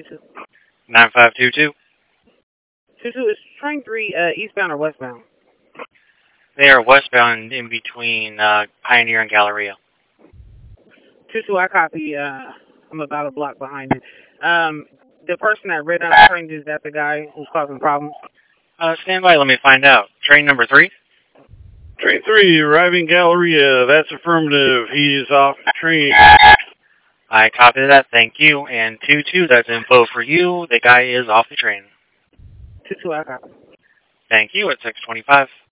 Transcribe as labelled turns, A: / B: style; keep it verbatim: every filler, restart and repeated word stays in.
A: two.
B: nine five two two.
A: two two, is train three uh, eastbound or westbound?
B: They are westbound in between uh, Pioneer and Galleria.
A: two two, I copy. Uh, I'm about a block behind it. Um, the person that ran out of train, is that the guy who's causing problems?
B: Uh, stand by, let me find out. Train number three?
C: Train three, arriving Galleria. That's affirmative. He's off the train.
B: I copy that, thank you. And two two, that's info for you. The guy is off the train.
A: two two, I copy.
B: Thank you, at six twenty-five.